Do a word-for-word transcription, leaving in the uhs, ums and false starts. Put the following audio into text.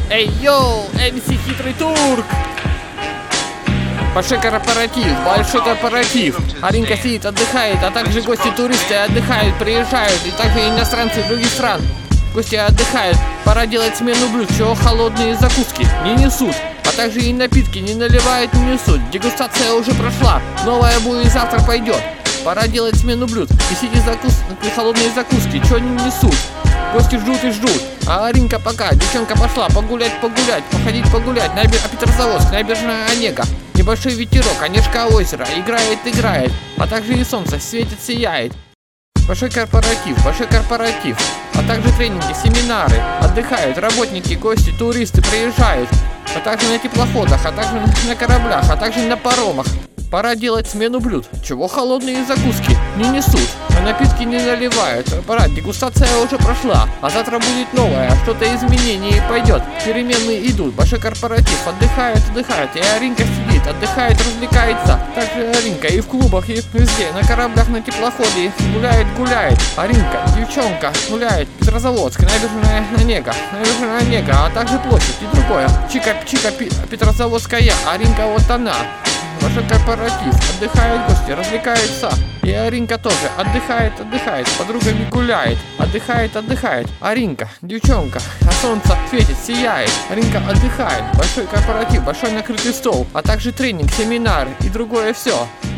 Эй, йоу, эм си Хитрый Турк! Большой корпоратив, большой корпоратив. Аринка сидит, отдыхает, а также гости, туристы отдыхают, приезжают, и также иностранцы из других стран. Гости отдыхают, пора делать смену блюд, чего холодные закуски не несут. А также и напитки не наливают, не несут. Дегустация уже прошла, новая будет завтра пойдет. Пора делать смену блюд, несите закус... холодные закуски, чего не несут. Гости ждут и ждут, а Аринка пока, девчонка пошла погулять, погулять, походить погулять. Набер... А Петрозаводск, набережная Онега. Небольшой ветерок, Онежское озеро, играет, играет, а также и солнце светит, сияет. Большой корпоратив, большой корпоратив, а также тренинги, семинары, отдыхают работники, гости, туристы приезжают, а также на теплоходах, а также на кораблях, а также на паромах. Пора делать смену блюд, чего холодные закуски не несут, а напитки не наливают. Пора, дегустация уже прошла, а завтра будет новое, что-то изменение пойдет. Перемены идут, большой корпоратив, отдыхают, отдыхают, и Аринка сидит, отдыхает, развлекается. Также Аринка и в клубах, и везде, на кораблях, на теплоходе, гуляет, гуляет. Аринка, девчонка, гуляет, Петрозаводск, набережная Онега, набережная Онега, а также площадь и другое. Чика, Чика, Петрозаводская, Аринка вот она. Большой корпоратив, отдыхают гости, развлекается. И Аринка тоже отдыхает, отдыхает, с подругами гуляет, отдыхает, отдыхает. Аринка, девчонка, а солнце светит, сияет. Аринка отдыхает, большой корпоратив, большой накрытый стол, а также тренинг, семинар и другое все.